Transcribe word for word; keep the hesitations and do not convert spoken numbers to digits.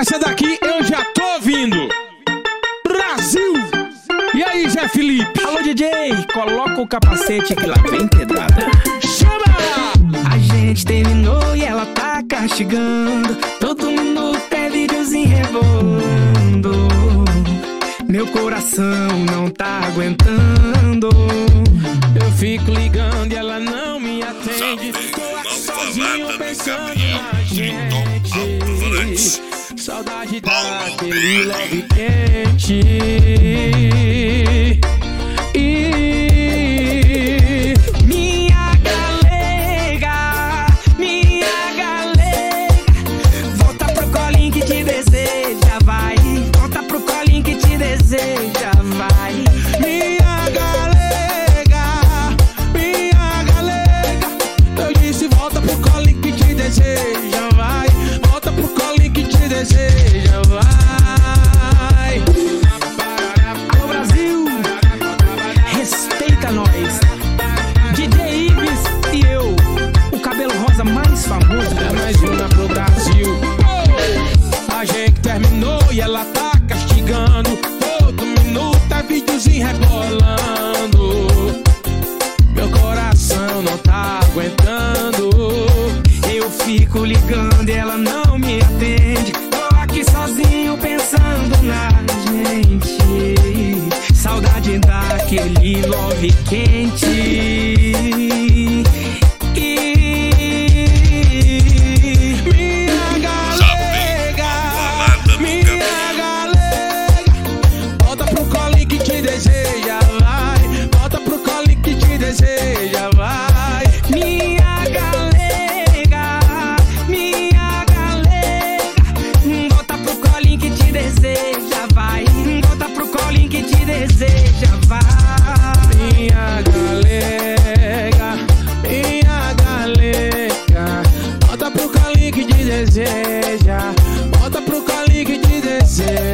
Essa daqui eu já tô ouvindo. Brasil! E aí, Zé Felipe? Alô, D J, coloca o capacete que lá vem pedrada. Chama! A gente terminou e ela tá castigando. Todo minuto é videozinho rebolando. Meu coração não tá aguentando. Eu fico ligando e ela não me atende. Tô aqui sozinho pensando na gente. Saudade daquele love quente. E minha galega, minha galega, volta pro colinho que te deseja, vai. Volta pro colinho que te deseja, vai. minha galega, minha galega, eu disse volta pro colinho que te deseja, vai. Volta pro colinho que te deseja, vai. Alô, Brasil, respeita nós. D J Ives e eu, o cabelo rosa mais famoso. É mais uma pro Brasil. Oh, a gente terminou e ela tá castigando. Todo minuto é videozinho rebolando. Meu coração não tá aguentando. Eu fico ligando e ela não me atende. Tô aqui sozinho pensando na gente. Saudade daquele love quente. E minha galega, minha galega, volta pro colinho que te deseja, vai. Volta pro colinho que te deseja, vai. minha galega, minha galega, volta pro colinho que te deseja, vai. Volta pro colinho que te deseja, vai. Minha galega, minha galega, volta pro colinho que te deseja. Volta pro colinho que te deseja.